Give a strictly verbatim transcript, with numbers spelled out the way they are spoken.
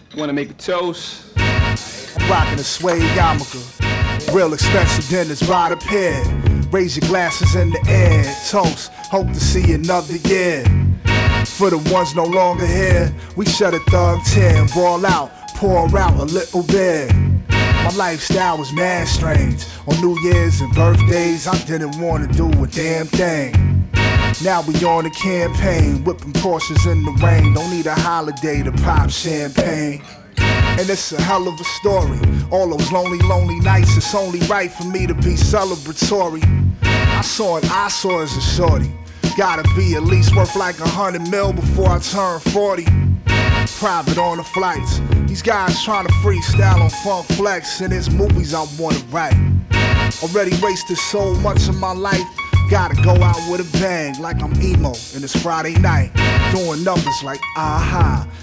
Want to make a toast? I'm rocking a suede yarmulke. Real expensive dinners by the pair. Raise your glasses in the air. Toast, hope to see another year. For the ones no longer here, we shut a thug tear. Ball out, pour out a little bit. My lifestyle was mad strange. On New Year's and birthdays, I didn't want to do a damn thing. Now we on a campaign, whipping Porsches in the rain. Don't need a holiday to pop champagne. And it's a hell of a story. All those lonely, lonely nights, it's only right for me to be celebratory. I saw an eyesore as a shorty. Gotta be at least worth like a hundred mil before I turn forty. Private on the flights. These guys trying to freestyle on Funk Flex. And it's movies I wanna write. Already wasted so much of my life. Gotta go out with a bang like I'm emo and it's Friday night. Doing numbers like aha.